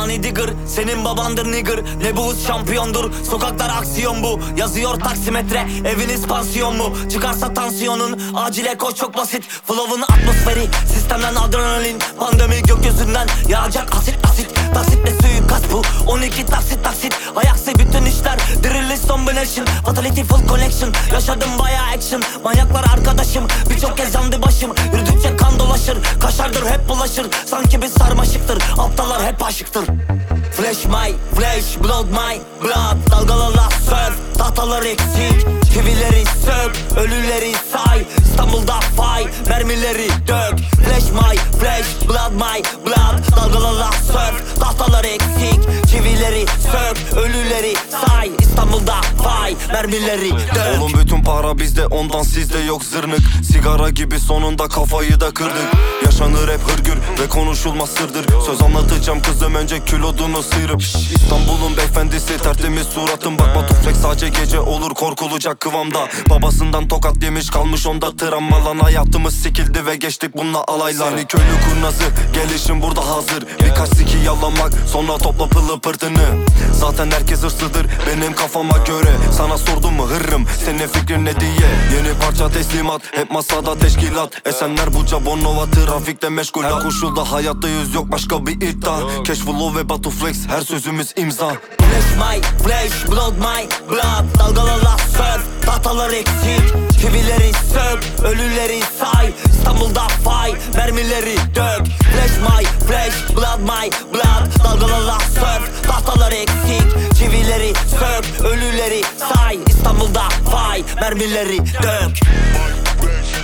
Money digger, senin babandır nigger. Ne bu hız şampiyondur, sokaklar aksiyon bu. Yazıyor taksimetre, eviniz pansiyon mu? Çıkarsa tansiyonun, acile koş çok basit. Flow'un atmosferi, sistemden adrenalin. Pandemi gökyüzünden yağacak asit asit. Taksitle suikast bu, 12 taksit taksit. Ayaksı bütün işler, drill combination. Fatality full connection, yaşadım bayağı action. Manyaklar arkadaşım, birçok kez yandı başım. Yürüdükçe kan dolaşır, kaşardır hep bulaşır. Sanki bir sarmaşıktır, aptallar hep aşıktır. Flash my flash, blood my blood. Dalgalarla surf, tahtalar eksik. Çivileri sök, ölüleri say. İstanbul'da fay, mermileri dök. Flash my flash, blood my blood. Dalgalarla surf, tahtalar eksik. Çivileri sök, ölüleri say. İstanbul'da fay, mermileri dök. Oğlum bütün para bizde, ondan sizde yok zırnık. Sigara gibi sonunda kafayı da kırdık. Yaşanır hep hırgür ve konuşulmaz sırdır. Söz anlatacağım kızım, önce kilodunu sıyırıp. İstanbul'un beyefendisi, tertemiz suratım. Bakma tuflek sadece gece olur, korkulacak kıvamda. Babasından tokat yemiş, kalmış onda travma. Lan hayatımız sikildi ve geçtik bununla alaylar. Seni köylü kurnazı, gelişim burada hazır. Birkaç siki yalamak, sonra topla pılı pırtını. Zaten herkes hırslıdır benim kafama göre. Sana sordum mu hırrım, senin fikrin ne diye. Yeni parça teslimat, hep masada teşkilat. Esenler Buca, Bornova, trafikte meşgul. Her koşulda hayatta yüz yok, başka bir iddia. Cash flow ve Batu Flex, her sözümüz imza. Flash my flash, blood my blood. Dalgalarla surf, tahtalar eksik. Çivileri sök, ölüleri say. İstanbul'da fay, mermileri dök. Flash my flash, blood my blood. Dalgalarla surf, tahtalar eksik. Çivileri sök, ölüleri say. İstanbul'da fay, mermileri dök.